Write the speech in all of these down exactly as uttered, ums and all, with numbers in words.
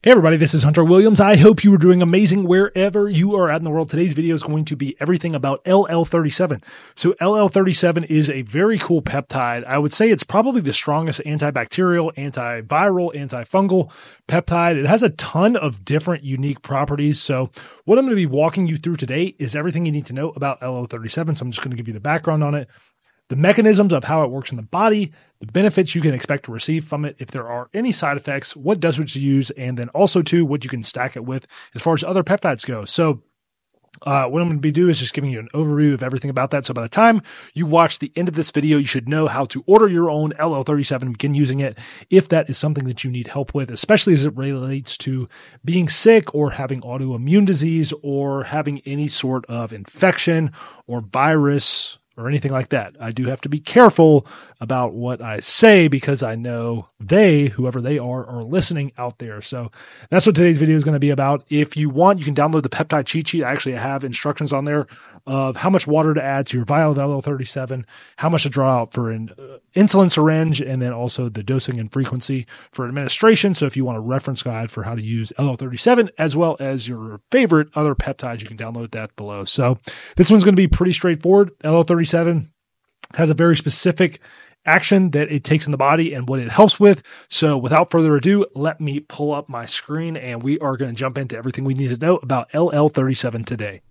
Hey everybody, this is Hunter Williams. I hope you are doing amazing wherever you are at in the world. Today's video is going to be everything about L L thirty-seven. So L L thirty-seven is a very cool peptide. I would say it's probably the strongest antibacterial, antiviral, antifungal peptide. It has a ton of different unique properties. So what I'm going to be walking you through today is everything you need to know about L L thirty-seven. So I'm just going to give you the background on it, the mechanisms of how it works in the body, the benefits you can expect to receive from it, if there are any side effects, what dosages to use, and then also too, what you can stack it with as far as other peptides go. So uh, what I'm going to be doing is just giving you an overview of everything about that. So by the time you watch the end of this video, you should know how to order your own L L thirty-seven and begin using it if that is something that you need help with, especially as it relates to being sick or having autoimmune disease or having any sort of infection or virus or anything like that. I do have to be careful about what I say because I know they, whoever they are, are listening out there. So that's what today's video is going to be about. If you want, you can download the peptide cheat sheet. I actually have instructions on there of how much water to add to your vial of L L thirty-seven, how much to draw out for an uh, insulin syringe, and then also the dosing and frequency for administration. So if you want a reference guide for how to use L L thirty-seven as well as your favorite other peptides, you can download that below. So this one's going to be pretty straightforward. L L thirty-seven has a very specific action that it takes in the body and what it helps with. So without further ado, let me pull up my screen and we are going to jump into everything we need to know about L L thirty-seven today.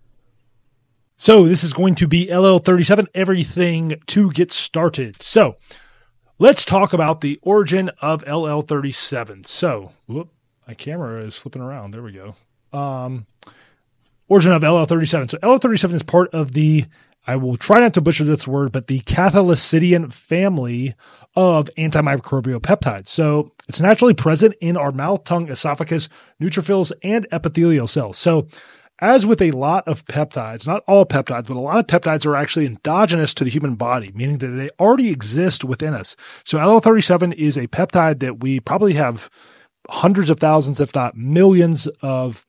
So this is going to be L L thirty-seven, everything to get started. So let's talk about the origin of L L thirty-seven. So, whoop, my camera is flipping around. There we go. Um, origin of L L thirty-seven. So L L thirty-seven is part of the, I will try not to butcher this word, but the Cathelicidin family of antimicrobial peptides. So it's naturally present in our mouth, tongue, esophagus, neutrophils, and epithelial cells. So as with a lot of peptides, not all peptides, but a lot of peptides are actually endogenous to the human body, meaning that they already exist within us. So L L thirty-seven is a peptide that we probably have hundreds of thousands, if not millions of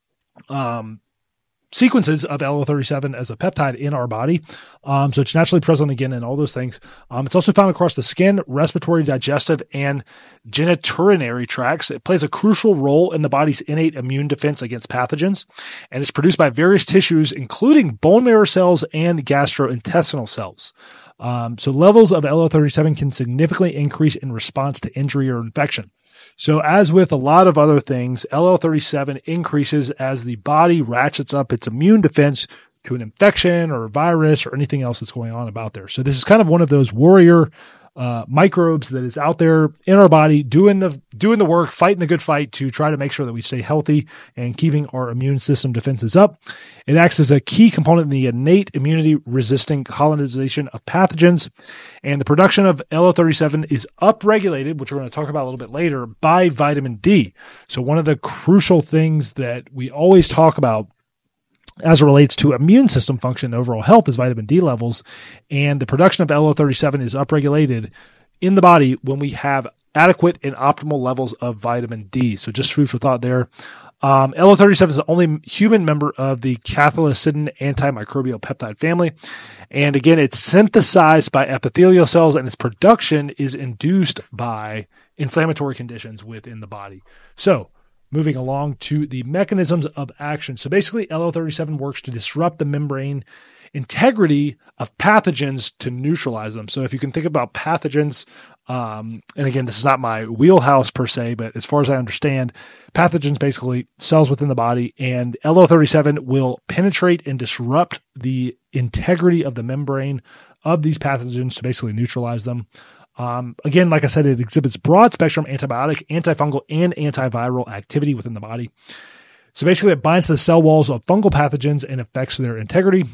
um, sequences of L L thirty-seven as a peptide in our body. Um, so it's naturally present again in all those things. Um, it's also found across the skin, respiratory, digestive, and genitourinary tracts. It plays a crucial role in the body's innate immune defense against pathogens, and it's produced by various tissues, including bone marrow cells and gastrointestinal cells. Um, so levels of L L thirty-seven can significantly increase in response to injury or infection. So as with a lot of other things, L L thirty-seven increases as the body ratchets up its immune defense to an infection or a virus or anything else that's going on about there. So this is kind of one of those warrior uh, microbes that is out there in our body doing the doing the work, fighting the good fight to try to make sure that we stay healthy and keeping our immune system defenses up. It acts as a key component in the innate immunity resisting colonization of pathogens. And the production of L L thirty-seven is upregulated, which we're going to talk about a little bit later, by vitamin D. So one of the crucial things that we always talk about as it relates to immune system function and overall health is vitamin D levels. And the production of L L thirty-seven is upregulated in the body when we have adequate and optimal levels of vitamin D. So just food for thought there. Um, L L thirty-seven is the only human member of the Cathelicidin antimicrobial peptide family. And again, it's synthesized by epithelial cells and its production is induced by inflammatory conditions within the body. So moving along to the mechanisms of action. So basically, L L thirty-seven works to disrupt the membrane integrity of pathogens to neutralize them. So if you can think about pathogens, um, and again, this is not my wheelhouse per se, but as far as I understand, pathogens basically cells within the body, and L L thirty-seven will penetrate and disrupt the integrity of the membrane of these pathogens to basically neutralize them. Um, again, like I said, it exhibits broad spectrum antibiotic, antifungal, and antiviral activity within the body. So basically it binds to the cell walls of fungal pathogens and affects their integrity.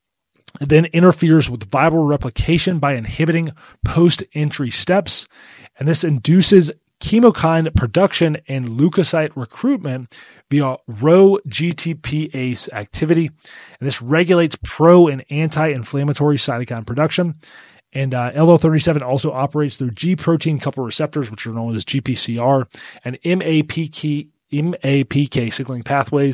It then interferes with viral replication by inhibiting post-entry steps. And this induces chemokine production and leukocyte recruitment via Rho G T P A C E activity. And this regulates pro and anti-inflammatory cytokine production. And uh, L L thirty-seven also operates through G protein coupled receptors, which are known as G P C R, and M A P K, M A P K signaling pathways.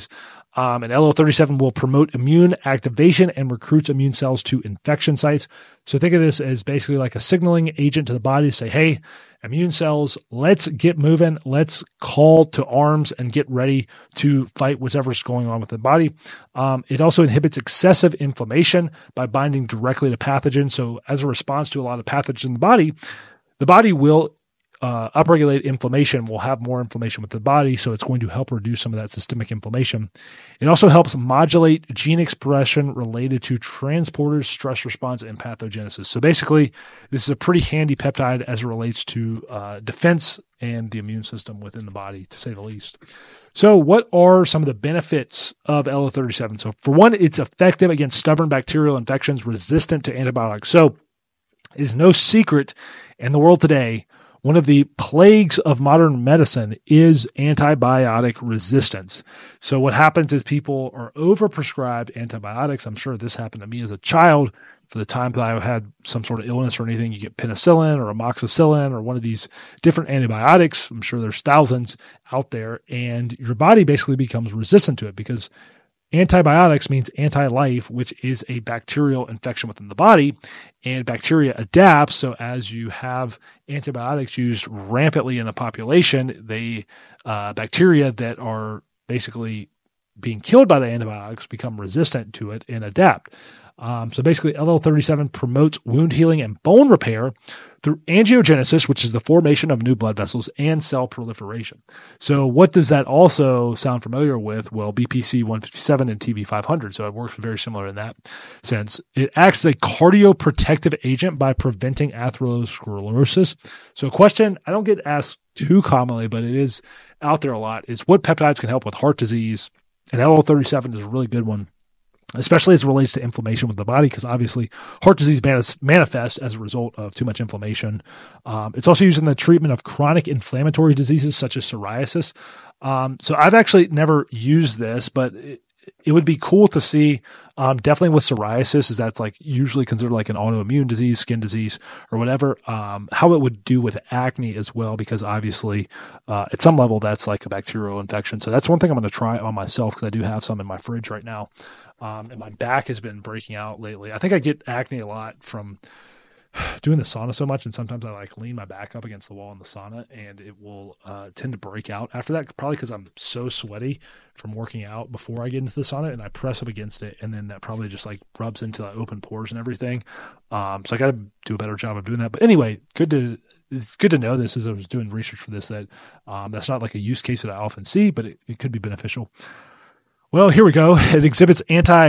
Um, and L L thirty-seven will promote immune activation and recruits immune cells to infection sites. So think of this as basically like a signaling agent to the body to say, hey, immune cells, let's get moving. Let's call to arms and get ready to fight whatever's going on with the body. Um, it also inhibits excessive inflammation by binding directly to pathogens. So as a response to a lot of pathogens in the body, the body will uh, upregulate inflammation, will have more inflammation with the body. So it's going to help reduce some of that systemic inflammation. It also helps modulate gene expression related to transporters, stress response, and pathogenesis. So basically, this is a pretty handy peptide as it relates to uh, defense and the immune system within the body, to say the least. So what are some of the benefits of L L thirty-seven? So for one, it's effective against stubborn bacterial infections resistant to antibiotics. So it is no secret in the world today, one of the plagues of modern medicine is antibiotic resistance. So what happens is people are overprescribed antibiotics. I'm sure this happened to me as a child. For the time that I had some sort of illness or anything, you get penicillin or amoxicillin or one of these different antibiotics. I'm sure there's thousands out there, and your body basically becomes resistant to it because antibiotics means anti-life, which is a bacterial infection within the body, and bacteria adapts. So as you have antibiotics used rampantly in the population, they uh, bacteria that are basically being killed by the antibiotics become resistant to it and adapt. Um, so basically, L L thirty-seven promotes wound healing and bone repair through angiogenesis, which is the formation of new blood vessels, and cell proliferation. So what does that also sound familiar with? Well, B P C one fifty-seven and T B five hundred. So it works very similar in that sense. It acts as a cardioprotective agent by preventing atherosclerosis. So a question I don't get asked too commonly, but it is out there a lot, is what peptides can help with heart disease? And L L thirty-seven is a really good one, especially as it relates to inflammation with the body, because obviously heart disease manis- manifests as a result of too much inflammation. Um, it's also used in the treatment of chronic inflammatory diseases such as psoriasis. Um, so I've actually never used this, but it, it would be cool to see, um, definitely with psoriasis, is that's like usually considered like an autoimmune disease, skin disease, or whatever, um, how it would do with acne as well, because obviously uh, at some level that's like a bacterial infection. So that's one thing I'm going to try on myself, because I do have some in my fridge right now. Um, and my back has been breaking out lately. I think I get acne a lot from doing the sauna so much, and sometimes I like lean my back up against the wall in the sauna, and it will uh, tend to break out after that, probably because I'm so sweaty from working out before I get into the sauna, and I press up against it, and then that probably just like rubs into the open pores and everything. Um, so I got to do a better job of doing that. But anyway, good to it's good to know this as I was doing research for this, that um, that's not like a use case that I often see, but it, it could be beneficial. Well, here we go. It exhibits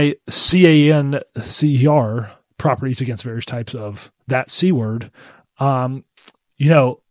anti-C A N C E R properties against various types of that C word. Um, you know,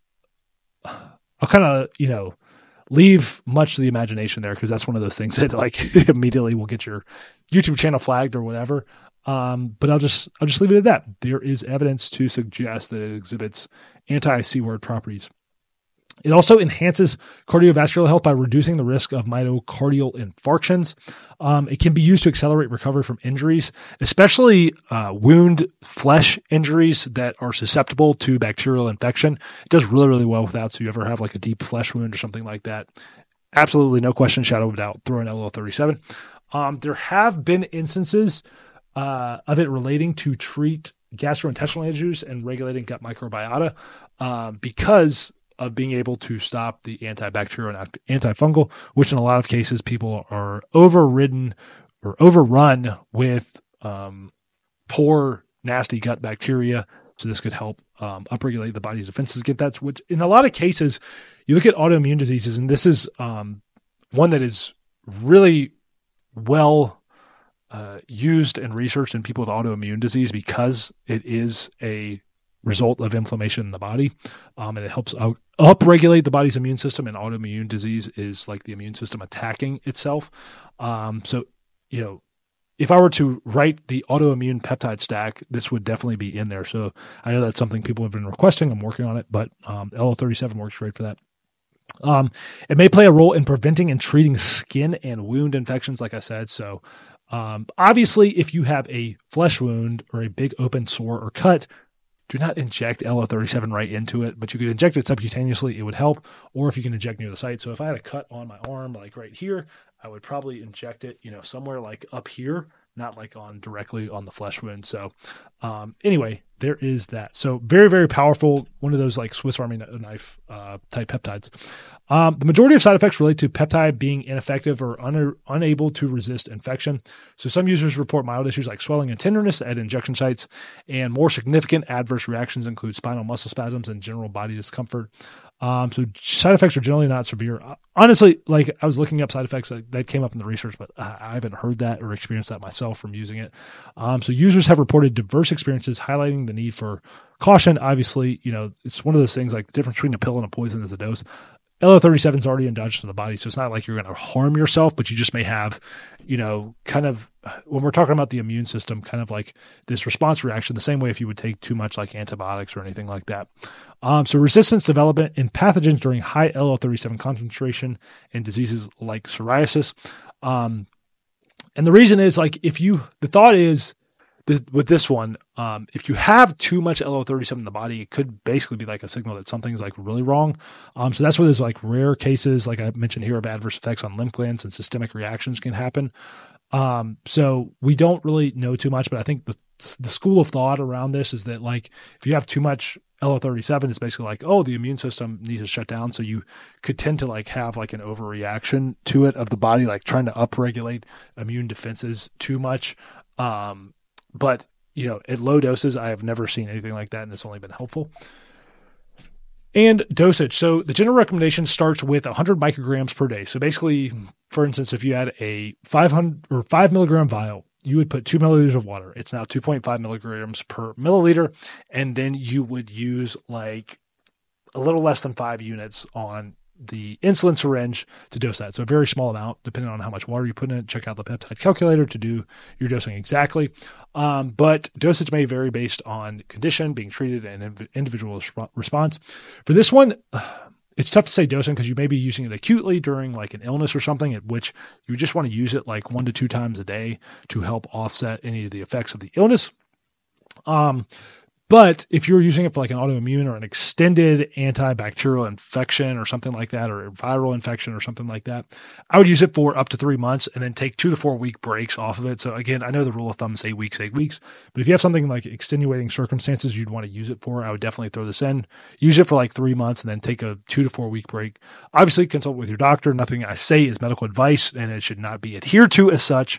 I'll kind of, you know, leave much to the imagination there, because that's one of those things that like immediately will get your YouTube channel flagged or whatever. Um, but I'll just, I'll just leave it at that. There is evidence to suggest that it exhibits anti-C word properties. It also enhances cardiovascular health by reducing the risk of myocardial infarctions. Um, it can be used to accelerate recovery from injuries, especially uh, wound flesh injuries that are susceptible to bacterial infection. It does really, really well with that. So you ever have like a deep flesh wound or something like that, absolutely no question, shadow of doubt, throw in L L thirty-seven. Um, there have been instances uh, of it relating to treat gastrointestinal issues and regulating gut microbiota uh, because of being able to stop the antibacterial and antifungal, which in a lot of cases people are overridden or overrun with um, poor, nasty gut bacteria. So this could help um, upregulate the body's defenses against that, which in a lot of cases, you look at autoimmune diseases, and this is um, one that is really well uh, used and researched in people with autoimmune disease, because it is a result of inflammation in the body, um, and it helps out, upregulate the body's immune system. And autoimmune disease is like the immune system attacking itself. Um, so, you know, if I were to write the autoimmune peptide stack, this would definitely be in there. So I know that's something people have been requesting. I'm working on it, but um, L L thirty-seven works great for that. Um, it may play a role in preventing and treating skin and wound infections, like I said. So um, obviously, if you have a flesh wound or a big open sore or cut, do not inject L L thirty-seven right into it, but you could inject it subcutaneously. It would help. Or if you can inject near the site. So if I had a cut on my arm, like right here, I would probably inject it, you know, somewhere like up here, not like on directly on the flesh wound. So um, anyway, there is that. So very, very powerful. One of those like Swiss Army knife uh, type peptides. Um, the majority of side effects relate to peptide being ineffective or un- unable to resist infection. So some users report mild issues like swelling and tenderness at injection sites, and more significant adverse reactions include spinal muscle spasms and general body discomfort. Um, so side effects are generally not severe. Honestly, like I was looking up side effects that, that came up in the research, but I haven't heard that or experienced that myself from using it. Um, so users have reported diverse experiences highlighting the need for caution. Obviously, you know, it's one of those things like the difference between a pill and a poison is a dose. L O thirty-seven is already endogenous in the body, so it's not like you're going to harm yourself, but you just may have, you know, kind of, when we're talking about the immune system, kind of like this response reaction, the same way if you would take too much like antibiotics or anything like that. Um, so resistance development in pathogens during high L O thirty-seven concentration in diseases like psoriasis. Um, and the reason is like if you, the thought is, This, with this one, um, if you have too much L O thirty-seven in the body, it could basically be like a signal that something's like really wrong. Um, so that's where there's like rare cases, like I mentioned here, of adverse effects on lymph glands and systemic reactions can happen. Um, so we don't really know too much, but I think the the school of thought around this is that like if you have too much L O thirty-seven, it's basically like, oh, the immune system needs to shut down. So you could tend to like have like an overreaction to it of the body, like trying to upregulate immune defenses too much. Um, But, you know, at low doses, I have never seen anything like that, and it's only been helpful. And dosage. So the general recommendation starts with one hundred micrograms per day. So basically, for instance, if you had a five hundred or five milligram vial, you would put two milliliters of water. It's now two point five milligrams per milliliter. And then you would use like a little less than five units on the insulin syringe to dose that. So a very small amount, depending on how much water you put in it. Check out the peptide calculator to do your dosing exactly. Um, but dosage may vary based on condition, being treated, and individual resp- response. For this one, it's tough to say dosing because you may be using it acutely during like an illness or something, at which you just want to use it like one to two times a day to help offset any of the effects of the illness. Um, But if you're using it for like an autoimmune or an extended antibacterial infection or something like that, or a viral infection or something like that, I would use it for up to three months and then take two to four week breaks off of it. So again, I know the rule of thumb is eight weeks, eight weeks, but if you have something like extenuating circumstances you'd want to use it for, I would definitely throw this in, use it for like three months and then take a two to four week break. Obviously consult with your doctor. Nothing I say is medical advice and it should not be adhered to as such.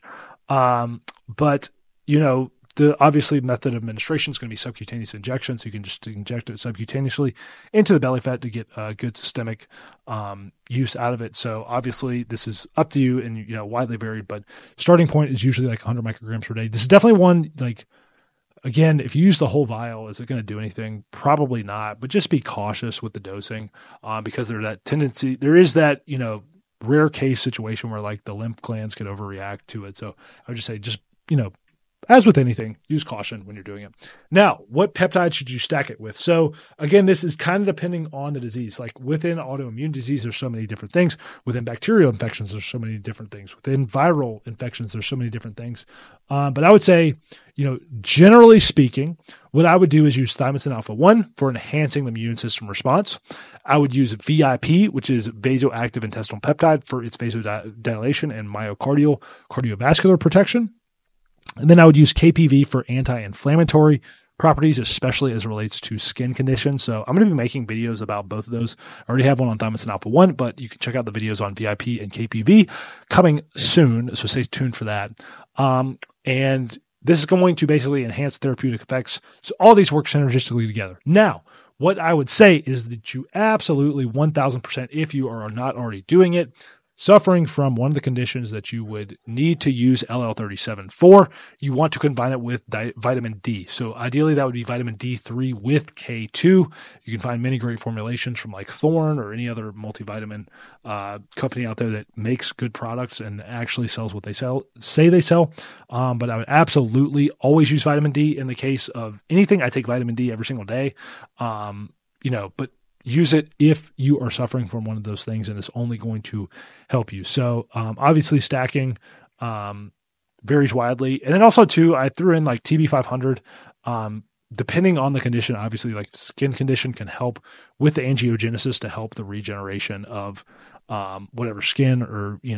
Um, but you know, The obviously method of administration is going to be subcutaneous injection, so you can just inject it subcutaneously into the belly fat to get a good systemic um, use out of it. So obviously this is up to you and, you know, widely varied, but starting point is usually like one hundred micrograms per day. This is definitely one, like, again, if you use the whole vial, is it going to do anything? Probably not, but just be cautious with the dosing uh, because there's that tendency, there is that, you know, rare case situation where like the lymph glands could overreact to it. So I would just say, just, you know, as with anything, use caution when you're doing it. Now, what peptide should you stack it with? So again, this is kind of depending on the disease. Like within autoimmune disease, there's so many different things. Within bacterial infections, there's so many different things. Within viral infections, there's so many different things. Um, but I would say, you know, generally speaking, what I would do is use thymosin alpha one for enhancing the immune system response. I would use V I P, which is vasoactive intestinal peptide, for its vasodilation and myocardial cardiovascular protection. And then I would use K P V for anti-inflammatory properties, especially as it relates to skin conditions. So I'm going to be making videos about both of those. I already have one on thymosin alpha one, but you can check out the videos on V I P and K P V coming soon. So stay tuned for that. Um, and this is going to basically enhance therapeutic effects. So all these work synergistically together. Now, what I would say is that you absolutely one thousand percent, if you are not already doing it, suffering from one of the conditions that you would need to use L L thirty-seven for, you want to combine it with di- vitamin D. So ideally that would be vitamin D three with K two. You can find many great formulations from like Thorne or any other multivitamin uh, company out there that makes good products and actually sells what they sell, say they sell. Um, but I would absolutely always use vitamin D in the case of anything. I take vitamin D every single day. Um, you know, but use it if you are suffering from one of those things, and it's only going to help you. So um, obviously stacking um, varies widely. And then also too, I threw in like T B five hundred, um, depending on the condition. Obviously like skin condition can help with the angiogenesis to help the regeneration of um, whatever skin or, you know,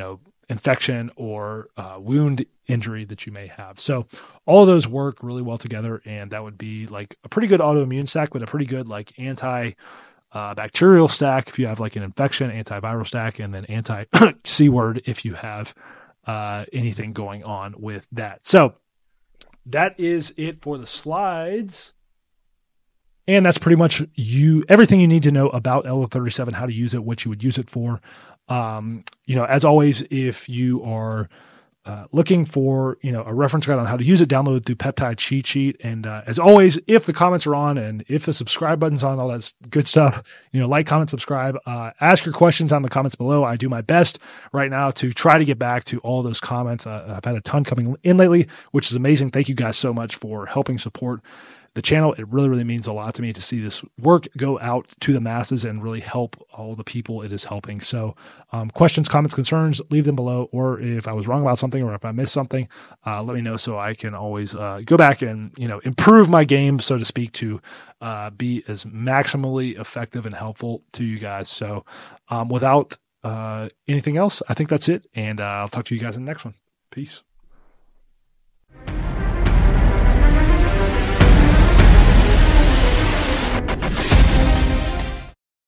infection or uh, wound injury that you may have. So all of those work really well together, and that would be like a pretty good autoimmune stack, but a pretty good like anti uh, bacterial stack if you have like an infection, antiviral stack, and then anti C word if you have uh, anything going on with that. So that is it for the slides. And that's pretty much you everything you need to know about L L thirty-seven, how to use it, what you would use it for. Um, you know, as always, if you are uh, looking for, you know, a reference guide on how to use it, download the Peptide Cheat Sheet. And uh, as always, if the comments are on and if the subscribe button's on, all that good stuff, you know, like, comment, subscribe, uh, ask your questions on the comments below. I do my best right now to try to get back to all those comments. Uh, I've had a ton coming in lately, which is amazing. Thank you guys so much for helping support the channel. It really, really means a lot to me to see this work go out to the masses and really help all the people it is helping. So um, questions, comments, concerns, leave them below. Or if I was wrong about something or if I missed something, uh, let me know so I can always uh, go back and, you know, improve my game, so to speak, to uh, be as maximally effective and helpful to you guys. So um, without uh, anything else, I think that's it. And uh, I'll talk to you guys in the next one. Peace.